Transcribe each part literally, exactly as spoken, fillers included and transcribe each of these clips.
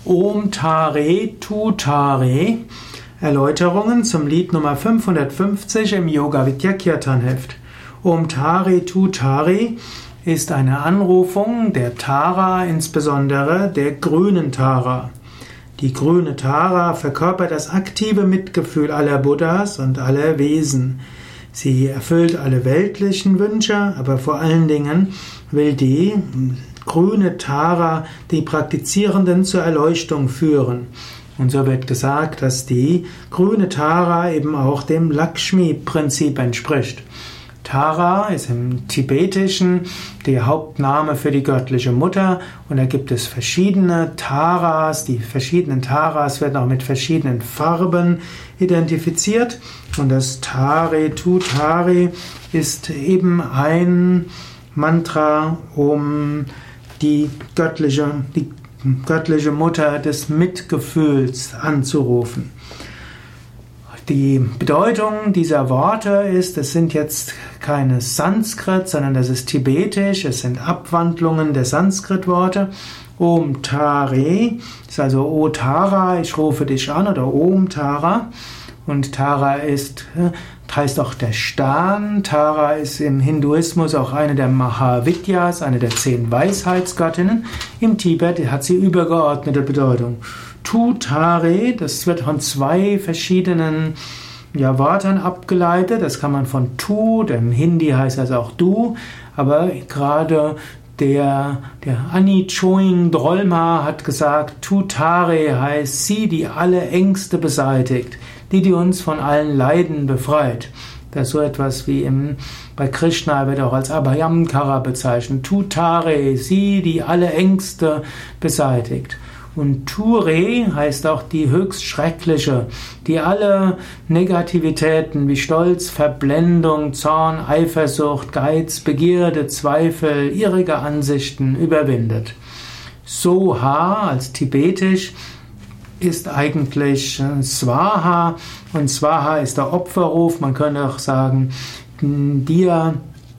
Om Tare Tu Tare. Erläuterungen zum Lied Nummer fünfhundertfünfzig im Yoga Vidya Kirtan Heft. Om Tare Tu Tare ist eine Anrufung der Tara, insbesondere der grünen Tara. Die grüne Tara verkörpert das aktive Mitgefühl aller Buddhas und aller Wesen. Sie erfüllt alle weltlichen Wünsche, aber vor allen Dingen will die grüne Tara die Praktizierenden zur Erleuchtung führen. Und so wird gesagt, dass die grüne Tara eben auch dem Lakshmi-Prinzip entspricht. Tara ist im Tibetischen der Hauptname für die göttliche Mutter und da gibt es verschiedene Taras. Die verschiedenen Taras werden auch mit verschiedenen Farben identifiziert und das Tare Tu Tare ist eben ein Mantra, um die göttliche, die göttliche Mutter des Mitgefühls anzurufen. Die Bedeutung dieser Worte ist, es sind jetzt keine Sanskrit, sondern das ist Tibetisch, es sind Abwandlungen der Sanskrit-Worte. Om Tare ist also O Tara, ich rufe dich an, oder Om Tara. Und Tara ist, heißt auch der Stern. Tara ist im Hinduismus auch eine der Mahavidyas, eine der zehn Weisheitsgöttinnen. Im Tibet hat sie übergeordnete Bedeutung. Tu Tare, das wird von zwei verschiedenen ja, Wörtern abgeleitet. Das kann man von Tu, im Hindi heißt das auch du, aber gerade der, der Annie Choing Drolma hat gesagt, Tu Tare heißt sie, die alle Ängste beseitigt, die, die uns von allen Leiden befreit. Das ist so etwas wie im, bei Krishna wird auch als Abhayamkara bezeichnet. Tu Tare, sie, die alle Ängste beseitigt. Und Ture heißt auch die höchst schreckliche, die alle Negativitäten wie Stolz, Verblendung, Zorn, Eifersucht, Geiz, Begierde, Zweifel, irrige Ansichten überwindet. Soha als Tibetisch ist eigentlich Swaha und Swaha ist der Opferruf. Man könnte auch sagen, dir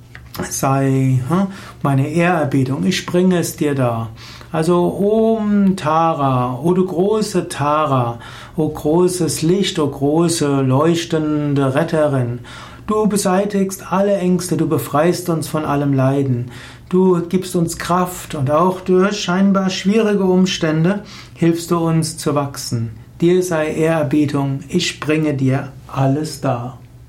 sei meine Ehrerbietung, ich bringe es dir dar. Also Om Tara, o du große Tara, o großes Licht, o große leuchtende Retterin. Du beseitigst alle Ängste, du befreist uns von allem Leiden. Du gibst uns Kraft und auch durch scheinbar schwierige Umstände hilfst du uns zu wachsen. Dir sei Ehrerbietung, ich bringe dir alles dar.